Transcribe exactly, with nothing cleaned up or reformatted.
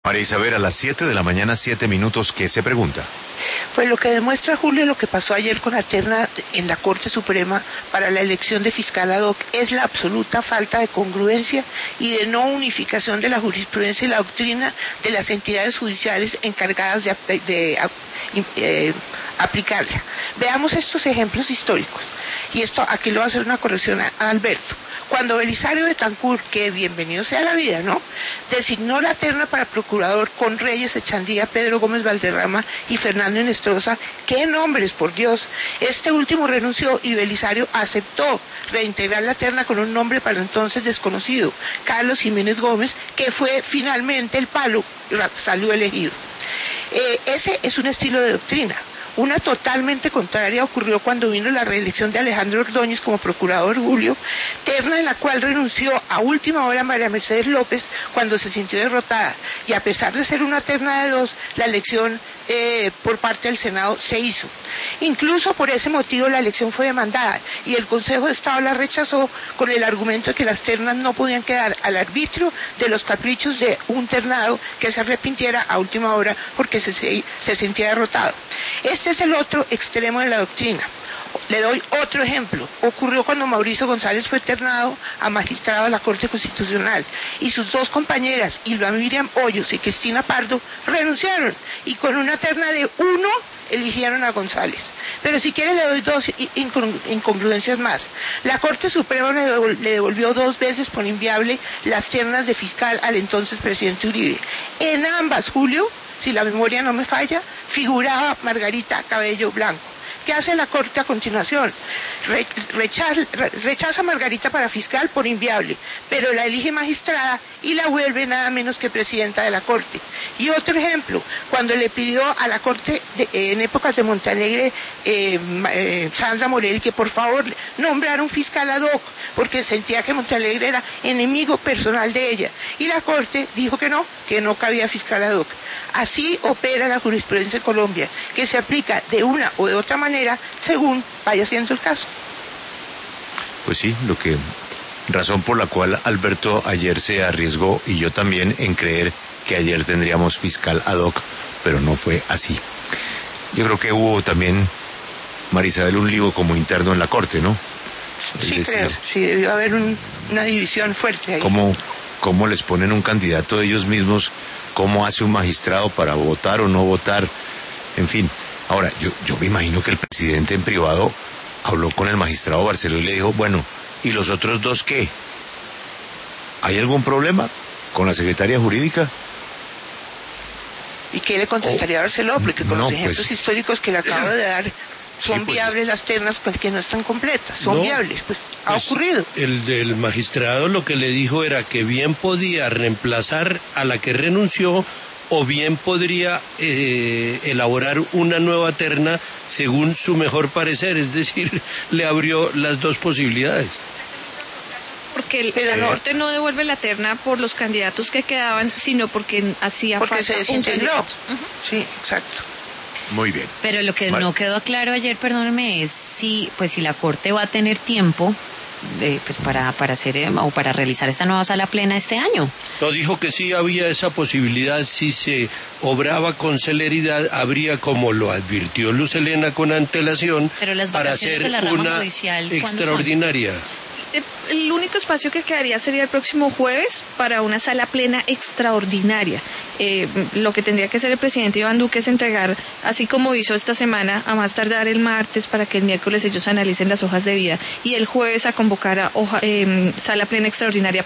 María Isabel, a las siete de la mañana, siete minutos, ¿qué se pregunta? Pues lo que demuestra, Julio, lo que pasó ayer con la terna en la Corte Suprema para la elección de fiscal ad hoc es la absoluta falta de congruencia y de no unificación de la jurisprudencia y la doctrina de las entidades judiciales encargadas de, de, de eh, aplicarla. Veamos estos ejemplos históricos. Y esto, aquí le voy a hacer una corrección a, a Alberto. Cuando Belisario Betancur, que bienvenido sea la vida, ¿no?, designó la terna para procurador con Reyes Echandía, Pedro Gómez Valderrama y Fernando Inestrosa, ¡qué nombres, por Dios! Este último renunció y Belisario aceptó reintegrar la terna con un nombre para entonces desconocido, Carlos Jiménez Gómez, que fue finalmente el palo, salió elegido. Eh, ese es un estilo de doctrina. Una totalmente contraria ocurrió cuando vino la reelección de Alejandro Ordóñez como procurador, Julio, terna en la cual renunció a última hora María Mercedes López cuando se sintió derrotada. Y a pesar de ser una terna de dos, la elección eh, por parte del Senado se hizo. Incluso por ese motivo la elección fue demandada y el Consejo de Estado la rechazó con el argumento de que las ternas no podían quedar al arbitrio de los caprichos de un ternado que se arrepintiera a última hora porque se, se, se sentía derrotado. Este es el otro extremo de la doctrina. Le doy otro ejemplo. Ocurrió cuando Mauricio González fue ternado a magistrado de la Corte Constitucional y sus dos compañeras, Ilva Miriam Hoyos y Cristina Pardo, renunciaron y con una terna de uno eligieron a González. Pero si quiere le doy dos incongruencias más. La Corte Suprema le devolvió dos veces por inviable las ternas de fiscal al entonces presidente Uribe. En ambas, Julio, si la memoria no me falla, figuraba Margarita Cabello Blanco. ¿Qué hace la Corte a continuación? Re, rechaza, rechaza a Margarita para fiscal por inviable, pero la elige magistrada y la vuelve nada menos que presidenta de la Corte. Y otro ejemplo, cuando le pidió a la Corte de, eh, en épocas de Montalegre, eh, eh, Sandra Morel, que por favor nombrara un fiscal ad hoc, porque sentía que Montalegre era enemigo personal de ella. Y la Corte dijo que no, que no cabía fiscal ad hoc. Así opera la jurisprudencia en Colombia, que se aplica de una o de otra manera según vaya siendo el caso. Pues sí, lo que razón por la cual Alberto ayer se arriesgó y yo también en creer que ayer tendríamos fiscal ad hoc, pero no fue así. Yo creo que hubo también, María Isabel, un lío como interno en la Corte, ¿no? Sí, decir, creo, sí, debió haber un, una división fuerte ahí. ¿Cómo, cómo les ponen un candidato ellos mismos? ¿Cómo hace un magistrado para votar o no votar? En fin, ahora, yo, yo me imagino que el presidente en privado habló con el magistrado Barceló y le dijo, bueno, ¿y los otros dos qué? ¿Hay algún problema con la secretaria jurídica? ¿Y qué le contestaría oh, Barceló? Porque con no, los ejemplos pues, históricos que le acabo de dar, son sí, pues, viables las ternas porque no están completas, son no, viables, pues ha pues, ocurrido. El del magistrado lo que le dijo era que bien podía reemplazar a la que renunció o bien podría eh, elaborar una nueva terna según su mejor parecer, es decir, le abrió las dos posibilidades. Porque el, el norte no devuelve la terna por los candidatos que quedaban, sino porque hacía porque falta se desintegró. Uh-huh. Sí, exacto. Muy bien. Pero lo que vale. no quedó claro ayer, perdónenme, es si, pues si la Corte va a tener tiempo de, pues para para hacer eh, o para realizar esta nueva sala plena este año. No, dijo que sí había esa posibilidad, si se obraba con celeridad, habría, como lo advirtió Luz Helena con antelación, Pero las para hacer de la rama una judicial, extraordinaria. El único espacio que quedaría sería el próximo jueves para una sala plena extraordinaria. Eh, lo que tendría que hacer el presidente Iván Duque es entregar, así como hizo esta semana, a más tardar el martes para que el miércoles ellos analicen las hojas de vida y el jueves a convocar a hoja, eh, sala plena extraordinaria